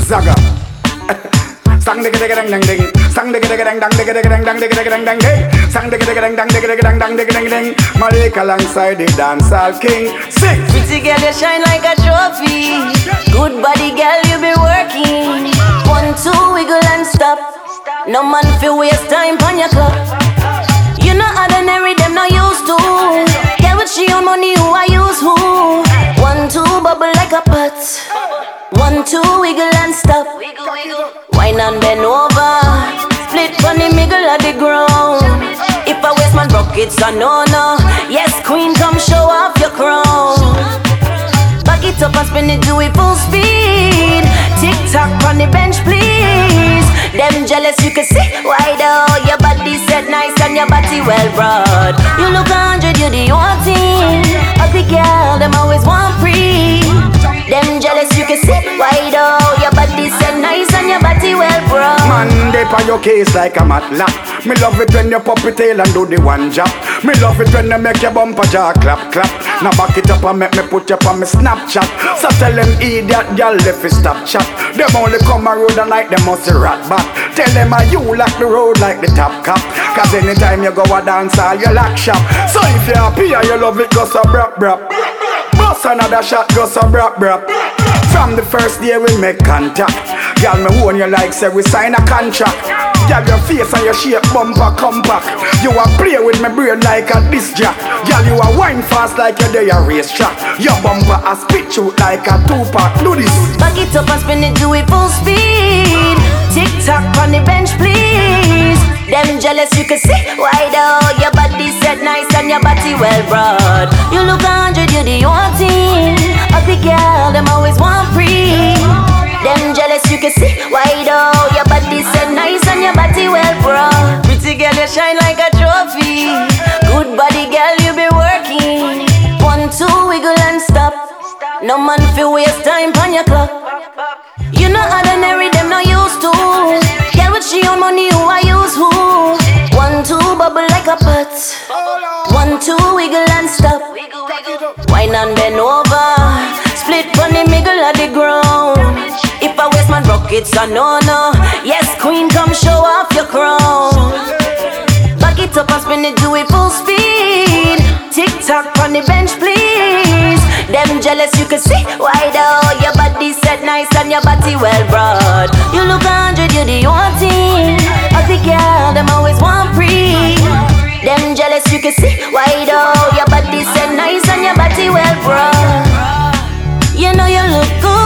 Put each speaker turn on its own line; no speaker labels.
Zaga. Sang digga digga dang dang ding. Sang digga digga dang dang digga digga dang dang digga digga dang dang ding. Sang digga digga dang dang digga digga dang dang digga dang ding. Malika alongside the dancehall king. Sing.
Pretty girl, you shine like a trophy. Good body, girl, you be working. 1, 2, wiggle and stop. No man feel waste time on your clock. You know ordinary, them not used to. Get with she on money, who I use who. 1, 2, bubble like a pot. 1, 2, wiggle and stop. Wine and bend over. Split on the middle of the ground. If I waste my buckets, I no. Yes, queen, come show off your crown. Back it up and spin it, do it full speed. Tick tock on the bench, please. Them jealous, you can see why though. Your body set nice and your body well broad. You look 100, you the one thing. Ugly girl, them always want free. Them jealous, you can see why though. Your body set nice and your body well broad.
Man, they on your case like a matlock. Me love it when you pop it tail and do the one job. Me love it when you make your bumper jaw clap clap. Now back it up and make me put you on me Snapchat. So tell them idiot girl if you stop chat. Them only come a road and like them must rat back. Tell them you lock the road like the top cap. Cause anytime you go a dance all you lock shop. So if you happy and you love it, go so brap brap. Bust another shot, go so brap brap. From the first day we make contact. Girl, me own you like say we sign a contract. Girl, your face and your shape bumper compact. You a play with my brain like a disc jack. Girl, you a wine fast like you're there a racetrack. Your bumper a spit shoot like a two-pack. Do this.
Back it up and spin it, do it full speed. Tick tock on the bench, please. Them jealous, you can see why though. Your body set nice and your body well broad. You look 100, you the one thing. Ugly girl, them always want free. Them jealous, you can see why though. Your body set nice and your body well broad. Pretty girl, you shine like a trophy. Good body, girl, you be working. 1, 2, wiggle and stop. No man feel waste time on your clock. You know ordinary, them not used to. Get with she on money, who I use who. 1, 2, bubble like a pot. 1, 2, wiggle and stop. Wine and bend over. Split on the middle of the ground. If I waste my buckets, I no. Yes, queen, come show off your crown. Back it up and spin it, do it full speed. Tick tock on the bench, please. Them jealous, you can see why though. Your body set nice and your body well broad. You look 100, you the one thing. Ugly girl, them always want free. Them jealous, you can see why though. Your body set nice and your body well broad. You know you look good.